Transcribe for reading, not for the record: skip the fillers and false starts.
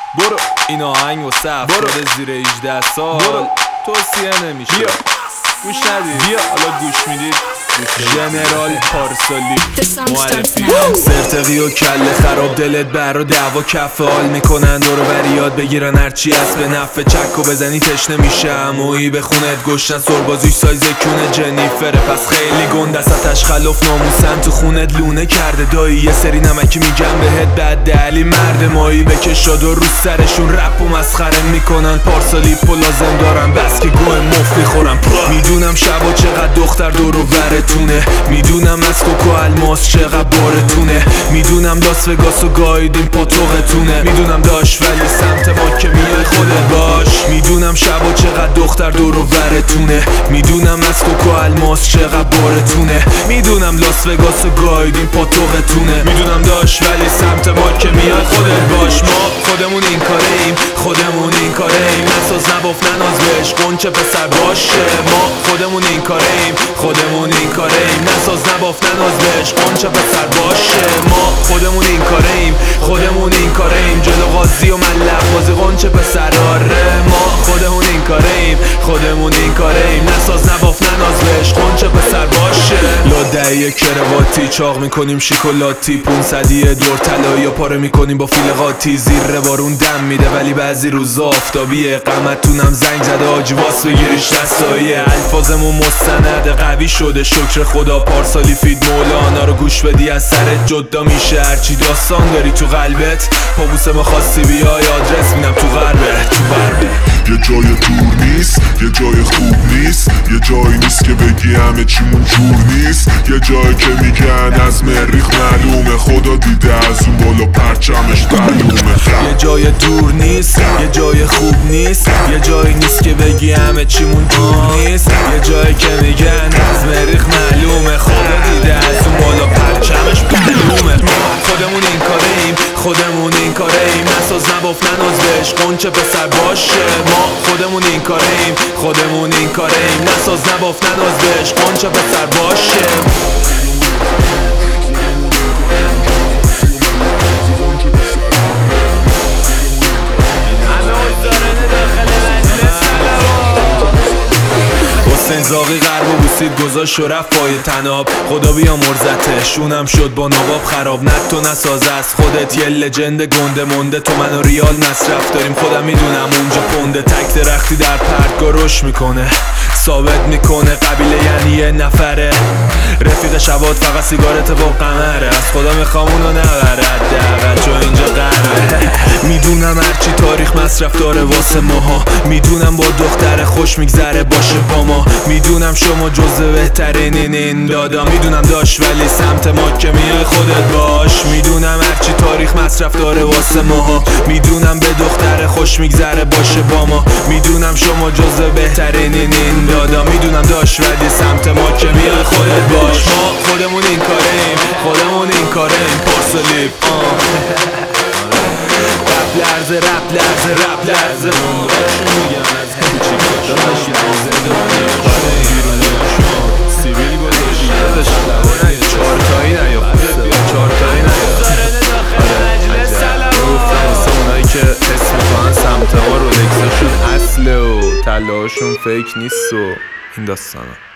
برو این آهنگ و افراد زیر 18 سال توصیه نمیشه. گوش ندید، حالا گوش میدید. ژنرال پارسالی معرفی. سرتقی و کله خراب دلت بر و دعوا کف حال میکنن دور بر یاد بگیرن هرچی هست به نفع چک و بزنی تشنه میشه عمویی به خونت گشتن سربازوش سایز کونه جنیفره پس خیلی گنده ازش خلاف ناموسن تو خونت لونه کرده دایی یه سری نمکی میگم بهت بد دلی مرد مایی بکشاد و رو سرشون رپ و مسخره میکنن پارسالی پو لازم دارم بس که گوه مفت میخورم میدونم شبا چقدر دختر دور و برتونه میدونم از کوکو الماس چقدر بارتونه میدونم لاس وگاس و گایدین پاتوقتونه میدونم داش ولی سمت ما که میای خودت باش میدونم شبا چقدر دختر دور و برتونه میدونم از کوکو الماس چقدر بارتونه میدونم لاس وگاس و گایدین پاتوقتونه میدونم داش ولی سمت ما که میای خودت باش ما خودمون این کاره ایم خودمون این کاره ایم نساز نباف نناز بهش قنچه پسر باشه ما خودمون این کاره ایم خودمون این کاره ایم نساز نباف نناز بهش قنچه پسر باشه ما خودمون این کاره ایم خودمون این کاره ایم جلو قاضی و ملق بازی قنچه پسر آره ما خودمون این کاره ایم خودمون این کاره ایم نساز نباف نناز بهش قنچه پسر باشه لادهی کرواتی چاق میکنیم شیکولاتی 500 دور طلایی و پاره میکنیم با فیل قاطی زیر بارون دم میده ولی بعضی روزا آفتابیه قمتونم زنگ زده آجی واس بگیریش دستاییه الفاظمون مستند قوی شده شکر خدا پارسالی فید مولانا رو گوش بدی از سرت جدا میشه هرچی داستان داری تو قلبت پابوس ما خواستی بیای آدرس میدم تو غربه یه جای دور نیست یه جای خوب نیست یه جایی نیست که بگی همه چیمون جور نیست یه جایی که میگن از مریخ معلومه خدا دیده از اون بالا پرچمش معلومه یه جای دور نیست یه جای خوب نیست یه جایی نیست که بگی همه چیمون جور نیست یه جایی که میگن از مریخ معلومه خدا دیده از اون بالا پرچمش معلومه خودمون این کاره ایم خودمون این کاره ایم نساز نباف نناز بهش قنچه پسر باشه ما خودمون این کاره ایم خودمون این کاره ایم نساز نباف نناز بهش قنچه پسر باشه زاغی غرب و بوسید گذاشت و رفت پای تناب خدا بیا مرزته شونم شد با نواب خراب نت تو نساز از خودت یه لجند گنده مونده تو من و ریال مصرف داریم خودم میدونم اونجا پونده تک درختی در پرتگاه رشد میکنه ثابت میکنه قبیله یعنی یه نفره رفیق شبات فقط سیگارت با قمره از خدا میخوام اونو نبره حداقل چون اینجا قراره میدونم هرچی تاریخ مصرف داره واسه ماها میدونم با دختر خوش میگذره باشه با ما میدونم شما جزو بهترینین این دادا میدونم داش ولی سمت ما که میای خودت باش میدونم هرچی تاریخ مصرف داره واسه ماها میدونم به دختر خوش میگذره باشه با ما میدونم شما جزو بهترینین این دادا میدونم داش ولی سمت ما که میای خودت باش ما خودمون این کاره ایم خودمون این کاره ایم پارسالی رپ لرزه رپ لرزه رپ لرزه میگن از همچی داشتی سیبیلی گذاشتی چهارتایی چهارتایی گفتم واسه اونایی که حس میکنن سمت ما رولکسشون اصله و طلاهاشون فیک نیست و این داستانا